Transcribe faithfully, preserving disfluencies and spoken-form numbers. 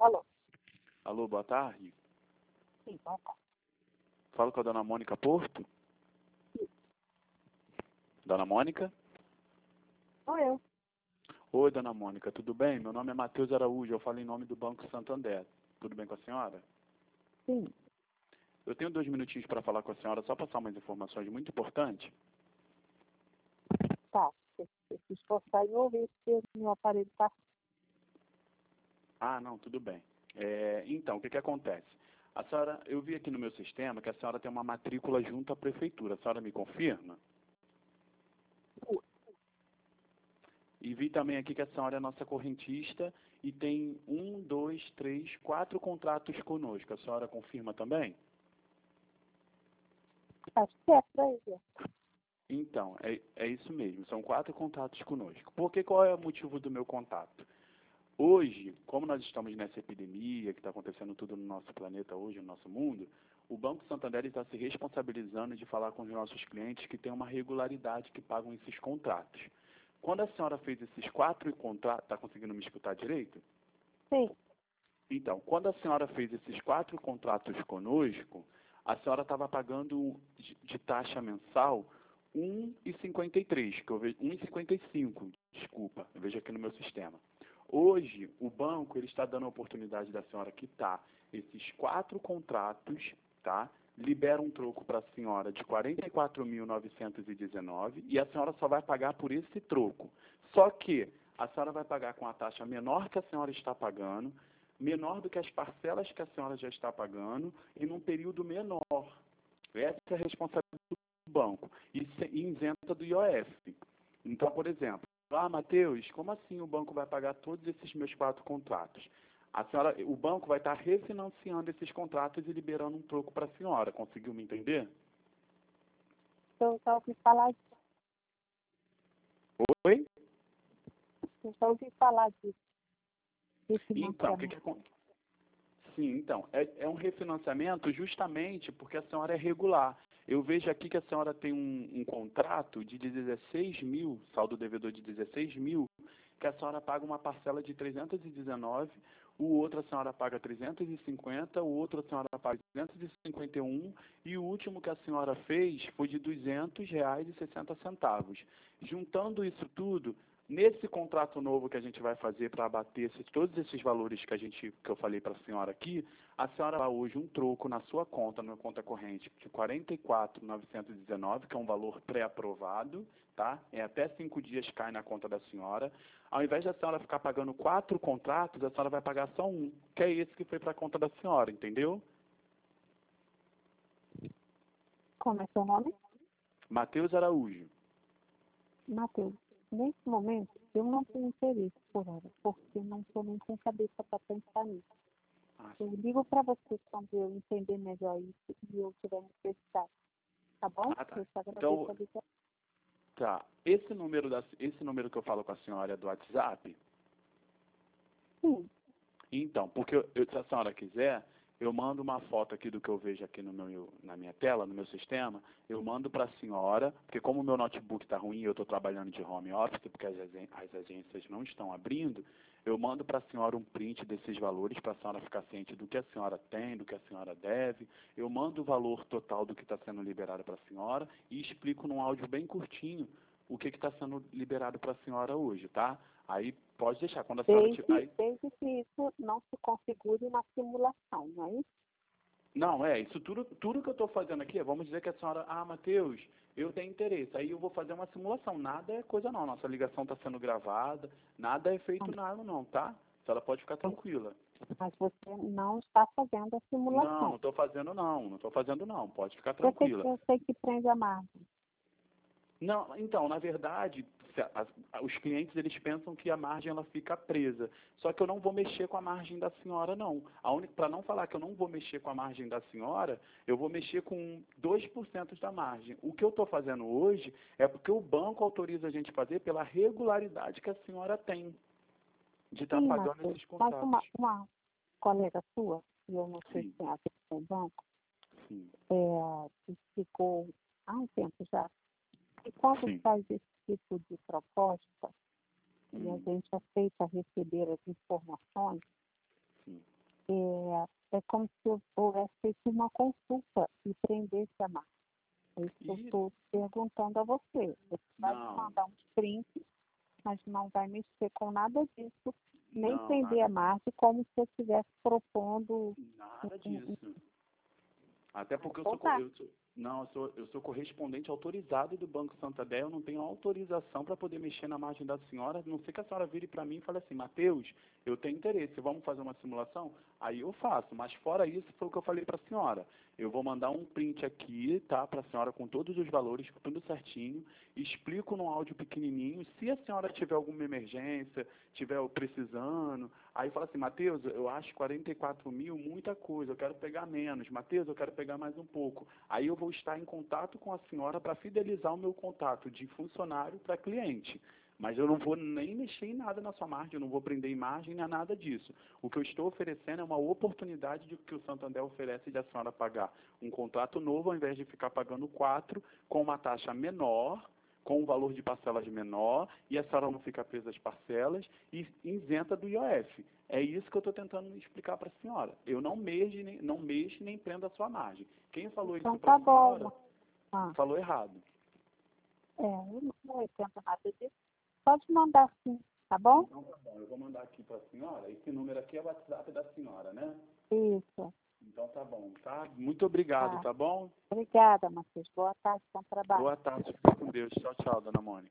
Alô? Alô, boa tarde. Sim, boa tarde. Falo com a dona Mônica Porto? Sim. Dona Mônica? Sou eu. Oi, dona Mônica, tudo bem? Meu nome é Matheus Araújo, eu falo em nome do Banco Santander. Tudo bem com a senhora? Sim. Eu tenho dois minutinhos para falar com a senhora, só passar umas informações muito importantes. Tá. Se se esforçar e ouvir, porque meu aparelho está... Ah, não, tudo bem. É, então, o que que acontece? A senhora, eu vi aqui no meu sistema que a senhora tem uma matrícula junto à prefeitura. A senhora me confirma? E vi também aqui que a senhora é nossa correntista e tem um, dois, três, quatro contratos conosco. A senhora confirma também? Acho que é para ele. Então, é, é isso mesmo. São quatro contatos conosco. Porque qual é o motivo do meu contato? Hoje, como nós estamos nessa epidemia que está acontecendo tudo no nosso planeta hoje, no nosso mundo, o Banco Santander está se responsabilizando de falar com os nossos clientes que tem uma regularidade que pagam esses contratos. Quando a senhora fez esses quatro contratos, está conseguindo me escutar direito? Sim. Então, quando a senhora fez esses quatro contratos conosco, a senhora estava pagando de, de taxa mensal um vírgula cinquenta e três, que eu vejo, um vírgula cinquenta e cinco, desculpa, eu vejo aqui no meu sistema. Hoje, o banco ele está dando a oportunidade da senhora quitar esses quatro contratos, tá? Libera um troco para a senhora de quarenta e quatro mil novecentos e dezenove e a senhora só vai pagar por esse troco. Só que a senhora vai pagar com a taxa menor que a senhora está pagando, menor do que as parcelas que a senhora já está pagando e num período menor. Essa é a responsabilidade do banco e se- e isenta do I O F. Então, por exemplo, ah, Matheus, como assim o banco vai pagar todos esses meus quatro contratos? A senhora, o banco vai estar refinanciando esses contratos e liberando um troco para a senhora. Conseguiu me entender? Eu já ouvi falar disso. Oi? Eu já ouvi falar disso. De Então, o que que financiamento. acontece? Sim, então, é, é um refinanciamento justamente porque a senhora é regular. Eu vejo aqui que a senhora tem um, um contrato de dezesseis mil, saldo devedor de dezesseis mil, que a senhora paga uma parcela de trezentos e dezenove, o outro a senhora paga trezentos e cinquenta, o outro a senhora paga trezentos e cinquenta e um e o último que a senhora fez foi de duzentos reais e sessenta centavos. Juntando isso tudo, nesse contrato novo que a gente vai fazer para abater esses, todos esses valores que a gente que eu falei para a senhora aqui, a senhora vai hoje um troco na sua conta, na conta corrente, de quarenta e quatro mil novecentos e dezenove, que é um valor pré-aprovado, tá? Em até cinco dias cai na conta da senhora. Ao invés da senhora ficar pagando quatro contratos, a senhora vai pagar só um, que é esse que foi para a conta da senhora, entendeu? Como é seu nome? Matheus Araújo. Matheus. Nesse momento, eu não tenho interesse por ela, porque não estou nem com cabeça para pensar nisso. Ah, Eu ligo para você quando eu entender melhor isso e eu tiver necessidade. Tá bom? ah, tá. Eu te agradeço Então, a ligação. tá. Esse número, da, esse número que eu falo com a senhora é do WhatsApp? Sim. Então, porque eu, eu- se a senhora quiser, eu mando uma foto aqui do que eu vejo aqui no meu, na minha tela, no meu sistema, eu mando para a senhora, porque como o meu notebook está ruim e eu estou trabalhando de home office, porque as, agen- as agências não estão abrindo, eu mando para a senhora um print desses valores para a senhora ficar ciente do que a senhora tem, do que a senhora deve. Eu mando o valor total do que está sendo liberado para a senhora e explico num áudio bem curtinho o que está sendo liberado para a senhora hoje, tá? Aí pode deixar, quando a senhora tiver. Desde, desde que isso não se configure na simulação, não é isso? Não, é, isso tudo, tudo que eu estou fazendo aqui, é, vamos dizer que a senhora, ah, Matheus, eu tenho interesse, aí eu vou fazer uma simulação, nada é coisa não, nossa ligação está sendo gravada, nada é feito nada não, tá? A senhora pode ficar tranquila. Mas você não está fazendo a Não, não simulação. estou fazendo não, não estou fazendo não, pode ficar Eu sei, tranquila. eu sei que prende a margem. Não, então, na verdade, se a- as- os clientes eles pensam que a margem ela fica presa. Só que eu não vou mexer com a margem da senhora, não. Para não falar que eu não vou mexer com a margem da senhora, eu vou mexer com dois por cento da margem. O que eu estou fazendo hoje é porque o banco autoriza a gente fazer pela regularidade que a senhora tem de estar Sim, pagando Matheus. esses Mas uma, contratos. uma colega sua, e eu não sei se Sim, tem a ver com o banco, sim, é, explicou há um tempo já, que quando sim. faz esse tipo de proposta, e a Hum, gente aceita receber as informações, sim. é, é como se eu houvesse feito uma consulta e prendesse a marca. É isso que eu Ih, estou perguntando a você. Você vai me não, mandar uns prints, mas não vai mexer com nada disso, nem não, prender a nada, marca, como se eu estivesse propondo nada um, um, disso. Até porque eu um sou, co- contato. eu sou, não, eu sou, eu sou correspondente autorizado do Banco Santander, eu não tenho autorização para poder mexer na margem da senhora, a não sei que a senhora vire para mim e fale assim, Matheus, eu tenho interesse, vamos fazer uma simulação? Aí eu faço, mas fora isso foi o que eu falei para a senhora. Eu vou mandar um print aqui, tá, para a senhora com todos os valores, tudo certinho, explico no áudio pequenininho, se a senhora tiver alguma emergência, tiver precisando, aí fala assim, Matheus, eu acho quarenta e quatro mil muita coisa, eu quero pegar menos. Matheus, eu quero pegar mais um pouco. Aí eu vou estar em contato com a senhora para fidelizar o meu contato de funcionário para cliente. Mas eu não vou nem mexer em nada na sua margem, eu não vou prender em margem nem nada disso. O que eu estou oferecendo é uma oportunidade de que o Santander oferece de a senhora pagar um contrato novo, ao invés de ficar pagando quatro, com uma taxa menor, com um valor de parcelas menor, e a senhora não fica presa às parcelas e isenta do I O F. É isso que eu estou tentando explicar para a senhora. Eu não mexo, nem, não mexo nem prendo a sua margem. Quem falou Então isso para tá a senhora bom. Ah, falou errado. é, eu não vou entendo nada disso. Pode mandar sim, tá bom? Então tá bom, eu vou mandar aqui para a senhora. Esse número aqui é o WhatsApp da senhora, né? Isso, Então tá bom, tá? Muito obrigado, tá. tá bom? Obrigada, Matheus. Boa tarde, bom trabalho. Boa tarde, fica com Deus. Tchau, tchau, dona Mônica.